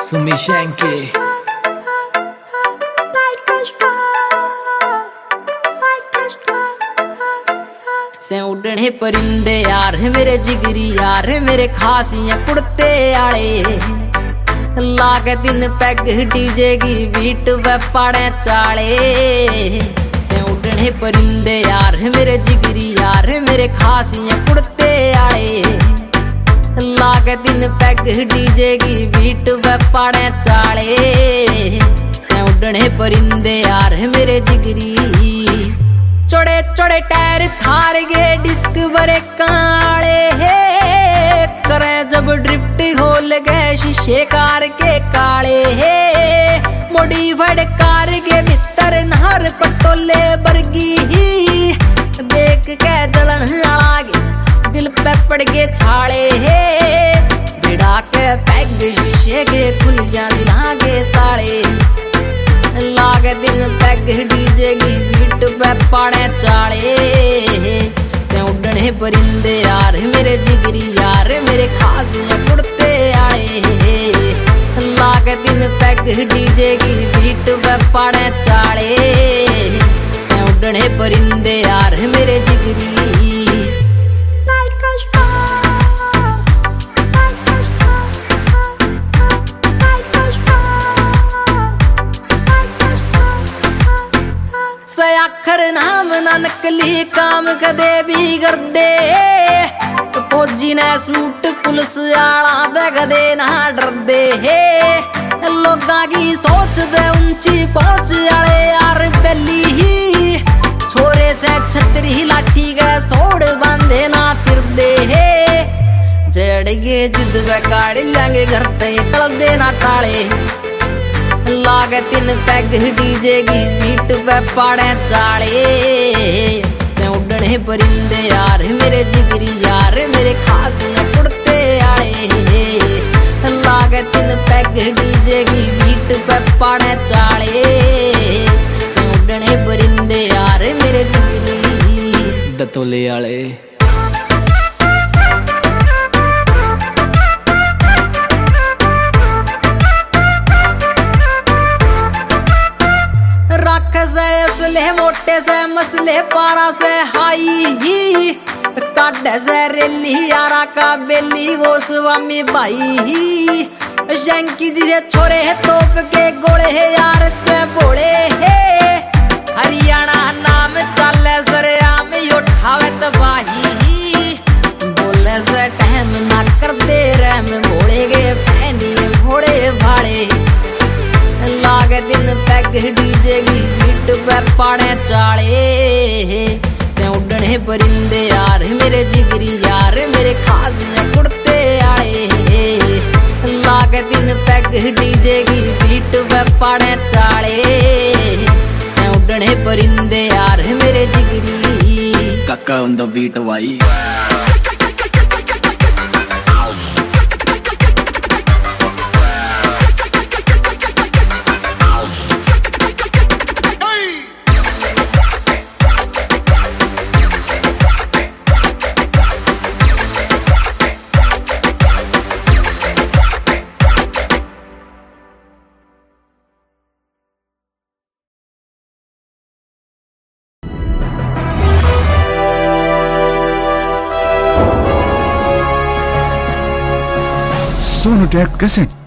Sumishenki से उड़ने परिंदे यार मेरे जिगरी यार मेरे खासियां कुड़ते आले लागे दिन पैग डीजे की बीट व पाड़े चाले से उड़ने परिंदे यार मेरे जिगरी यार मेरे खासियां कुड़ते आले लागे दिन पैग डीजे की बीट व पाड़े चाले से उड़ने परिंदे यार मेरे जिगरी चौड़े चौड़े टायर थार गे डिस्क बरे काले हे करे जब ड्रिफ्ट हो लगे शीशे कार के काले हे मॉडिफाइड कार के भीतर नहर पटोले बरगी ही देख के जलन लागे दिल पे पड़ के छाले हे भिड़ा के पैग शीशे के खुल जा लागे ताले लागे दिन तक डीजे की बीट पे पाड़े चाले से उड़ने परिंदे यार मेरे जिगरी यार मेरे खासियां कुड़ते आए लागे दिन पैग डीजे की बीट पे पाड़े चाले से उड़ने परिंदे यार मेरे जिगरी से आखर नाम ना नकली काम कदे भी कर दे फौजी ने सूट पुलिस आला दे कदे ना डर दे लोगा की सोच दे ऊंची पहुंच आले यार पहली ही छोरे से छतरी लाठी के सोड़ बांधे ना फिर दे जड़ गे जिद वे गाड़ी लेंगे घर ते टल देना टाले लागे तीन पैग डीजे की बीट पे पाड़े चाले से उड़ने परिंदे यार मेरे जिगरी यार मेरे खासियां कुड़ते आए लागे तीन पैग डीजे की बीट पे पाड़े चाले से उड़ने परिंदे यार मेरे जिगरी दतोले आले से असले मोटे से मसले पारा से हाई ही काटे से रेली यारा का बेली गो स्वामी भाई ही शंकी जी से छोरे है तोप के गोले है यार से बोले है हरियाणा नाम चले सरेआम उठावे तबाही बोले से टहम ना कर दे रहम भोले गे फैनी भोले भाड़े लागे दिन पैग डीजे की बीट पे पाड़े चाले से उड़ने परिंदे यार मेरे जिगरी यार मेरे खासियां कुड़ते आए लागे दिन पैग डीजे की बीट पे पाड़े चाले से उड़ने परिंदे यार मेरे जिगरी काका on the beat भाई Sonotech Cassette.